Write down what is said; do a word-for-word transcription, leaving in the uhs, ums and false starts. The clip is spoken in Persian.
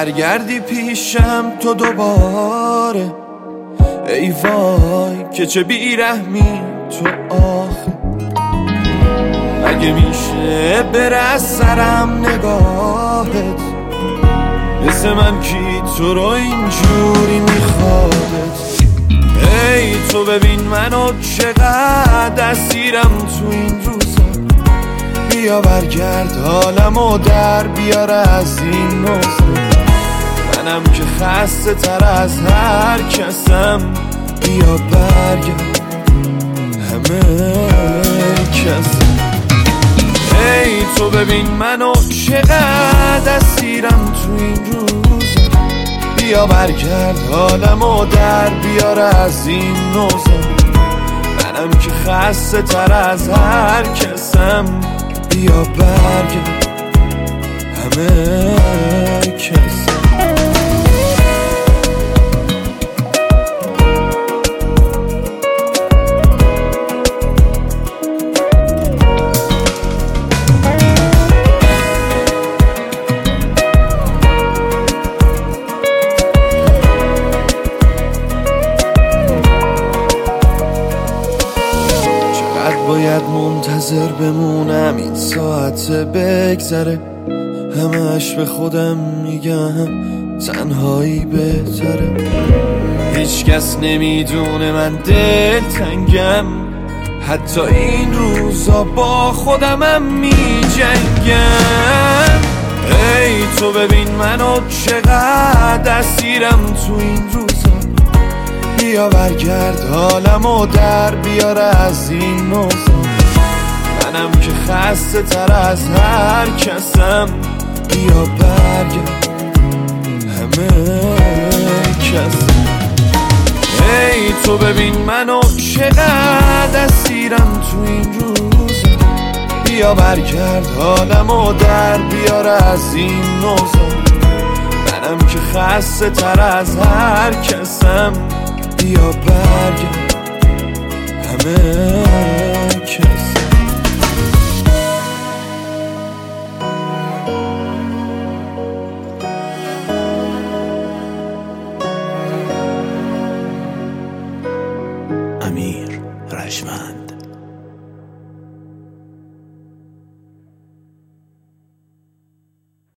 برگردی پیشم تو دوباره. ای وای که چه بیرحمی تو آخه. اگه میشه بره از سرم نگاهت، مثل من کی تو رو اینجوری میخوادت. ای تو ببین منو چقدر اسیرم تو این روزا. بیا برگرد حالمو در بیار از این نوزا. منم که خسته تر از هر کسم. بیا برگرد همه کسم. ای تو ببین منو چقدر اسیرم تو این روزا. بیا برگرد حالمو در بیار از این نوزا. منم که خسته تر از هر کسم. بیا برگرد همه کسم. باید منتظر بمونم این ساعت بگذره. همش به خودم میگم تنهایی بهتره. هیچ کس نمیدونه من دلتنگم. حتی این روزا با خودمم میجنگم. ای تو ببین منو چقدر اسیرم تو این روزا. بیا برگرد حالمو در بیار از این نوزا. منم که خسته تر از هر کسم. بیا برگرد همه کسم. ای تو ببین منو چقدر اسیرم تو این روزا. بیا برگرد حالمو در بیار از این نوزا. منم که خسته تر از هر کسم. بیا برگرد همه کس. امیر رجمند.